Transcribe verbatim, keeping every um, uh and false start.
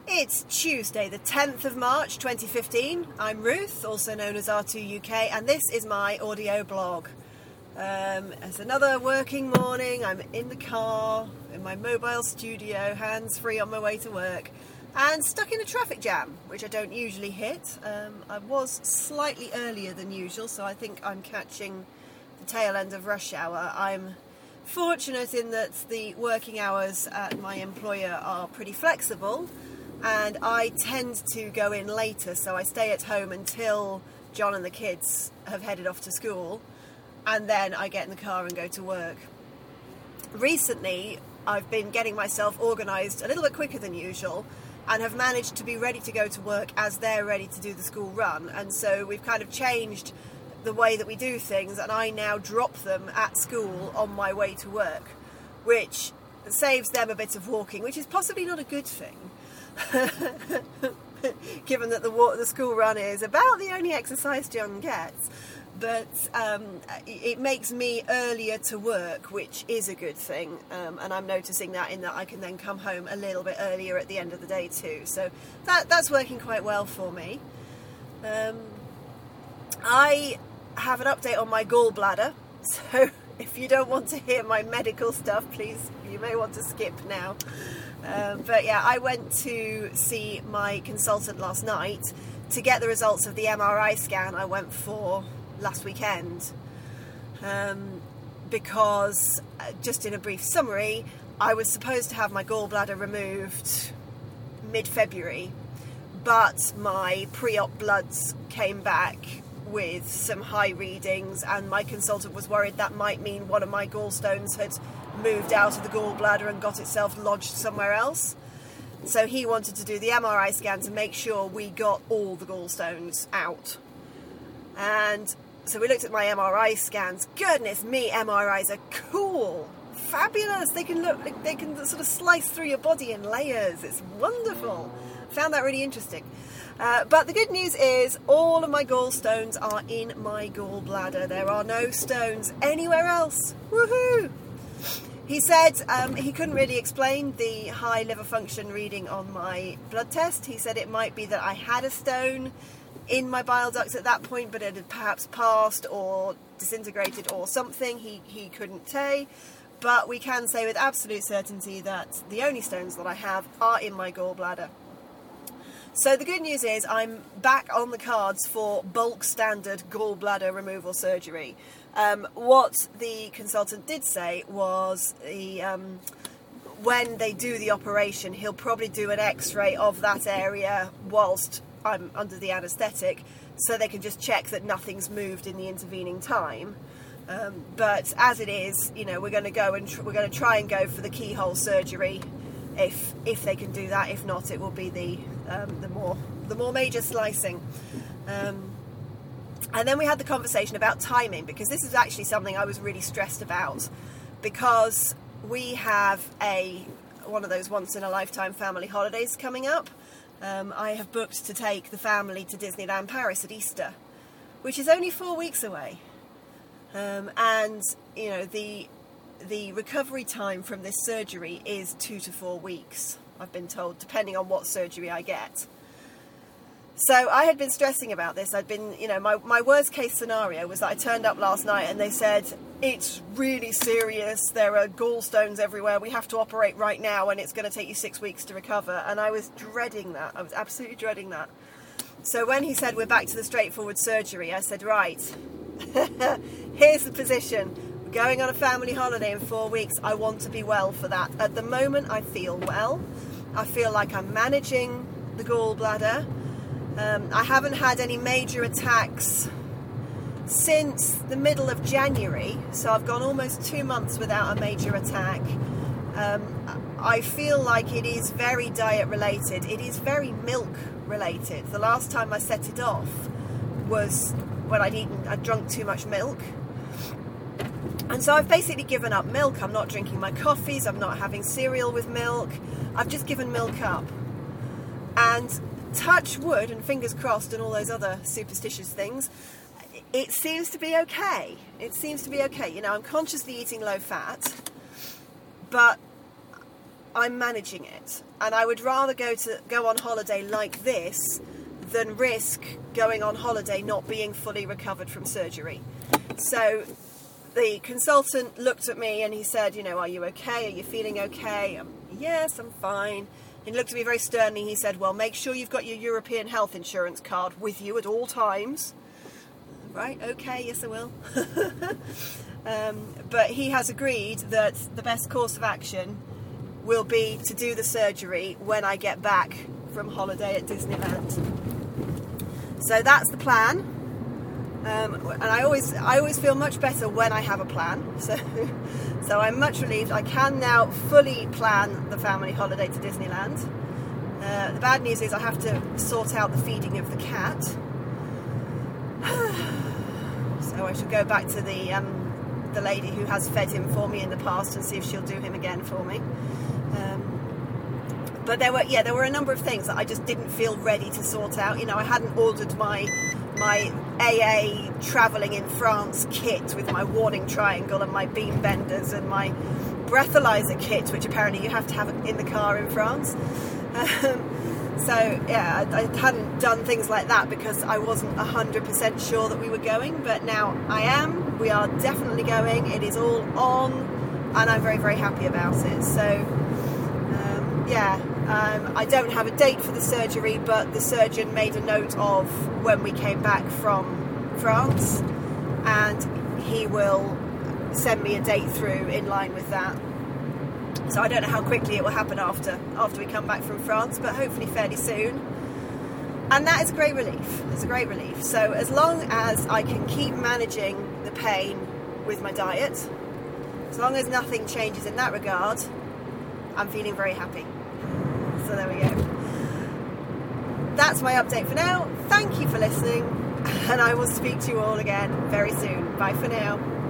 It's Tuesday, the tenth of March twenty fifteen. I'm Ruth, also known as R two U K, and this is my audio blog. Um, it's another working morning. I'm in the car, in my mobile studio, hands-free on my way to work, and stuck in a traffic jam, which I don't usually hit. Um, I was slightly earlier than usual, so I think I'm catching the tail end of rush hour. I'm fortunate in that the working hours at my employer are pretty flexible, and I tend to go in later, so I stay at home until John and the kids have headed off to school, and then I get in the car and go to work. Recently, I've been getting myself organised a little bit quicker than usual, and have managed to be ready to go to work as they're ready to do the school run, and so we've kind of changed the way that we do things, and I now drop them at school on my way to work, which saves them a bit of walking, which is possibly not a good thing. Given that the walk, the school run is about the only exercise John gets, but um, it makes me earlier to work, which is a good thing, um, and I'm noticing that in that I can then come home a little bit earlier at the end of the day too, so that that's working quite well for me. um, I have an update on my gallbladder, so if you don't want to hear my medical stuff, please, you may want to skip now. Um, but yeah, I went to see my consultant last night to get the results of the M R I scan I went for last weekend, um, because, uh, just in a brief summary, I was supposed to have my gallbladder removed mid-February, but my pre-op bloods came back with some high readings, and my consultant was worried that might mean one of my gallstones had moved out of the gallbladder and got itself lodged somewhere else. So he wanted to do the M R I scan to make sure we got all the gallstones out. And so we looked at my M R I scans. Goodness me, M R Is are cool, fabulous. They can look, they can sort of slice through your body in layers. It's wonderful. Found that really interesting. Uh, but the good news is all of my gallstones are in my gallbladder. There are no stones anywhere else. Woohoo! He said um, he couldn't really explain the high liver function reading on my blood test. He said it might be that I had a stone in my bile ducts at that point, but it had perhaps passed or disintegrated or something. He, he couldn't say. But we can say with absolute certainty that the only stones that I have are in my gallbladder. So the good news is I'm back on the cards for bulk standard gallbladder removal surgery. Um, what the consultant did say was the, um, when they do the operation, he'll probably do an x-ray of that area whilst I'm under the anaesthetic, so they can just check that nothing's moved in the intervening time. Um, but as it is, you know, we're going to go and tr- we're going to try and go for the keyhole surgery. If if they can do that, if not, it will be the um, the more the more major slicing. Um, and then we had the conversation about timing, because this is actually something I was really stressed about, because we have a one of those once in a lifetime family holidays coming up. Um, I have booked to take the family to Disneyland Paris at Easter, which is only four weeks away, um, and you know the. The recovery time from this surgery is two to four weeks, I've been told, depending on what surgery I get. So I had been stressing about this. I'd been, you know, my, my worst case scenario was that I turned up last night and they said, it's really serious, there are gallstones everywhere, we have to operate right now and it's going to take you six weeks to recover. And I was dreading that. I was absolutely dreading that. So when he said we're back to the straightforward surgery, I said, right, here's the position. Going on a family holiday in four weeks, I want to be well for that. At the moment, I feel well. I feel like I'm managing the gallbladder. Um, I haven't had any major attacks since the middle of January, so I've gone almost two months without a major attack. Um, I feel like it is very diet related. It is very milk related. The last time I set it off was when I'd eaten, I'd drunk too much milk. And so I've basically given up milk. I'm not drinking my coffees, I'm not having cereal with milk. I've just given milk up. And touch wood and fingers crossed and all those other superstitious things, it seems to be okay. It seems to be okay. You know, I'm consciously eating low fat, but I'm managing it, and I would rather go to go on holiday like this than risk going on holiday not being fully recovered from surgery. So the consultant looked at me and he said, you know, are you okay? Are you feeling okay? Um, yes, I'm fine. He looked at me very sternly. He said, well, make sure you've got your European health insurance card with you at all times. Right, okay, yes I will. um, but he has agreed that the best course of action will be to do the surgery when I get back from holiday at Disneyland. So that's the plan. Um, and I always I always feel much better when I have a plan. So, so I'm much relieved. I can now fully plan the family holiday to Disneyland. Uh, the bad news is I have to sort out the feeding of the cat. So I should go back to the um, the lady who has fed him for me in the past and see if she'll do him again for me. Um, but there were yeah there were a number of things that I just didn't feel ready to sort out. You know, I hadn't ordered my my A A travelling in France kit with my warning triangle and my beam benders and my breathalyzer kit, which apparently you have to have in the car in France. Um, so yeah, I, I hadn't done things like that because I wasn't one hundred percent sure that we were going, but now I am. We are definitely going. It is all on, and I'm very, very happy about it. So um, yeah, um, I don't have a date for the surgery, but the surgeon made a note of when we came back from France, and he will send me a date through in line with that. So I don't know how quickly it will happen after after we come back from France, but hopefully fairly soon. And that is a great relief. It's a great relief. So as long as I can keep managing the pain with my diet, as long as nothing changes in that regard, I'm feeling very happy. So there we go. That's my update for now. Thank you for listening, and I will speak to you all again very soon. Bye for now.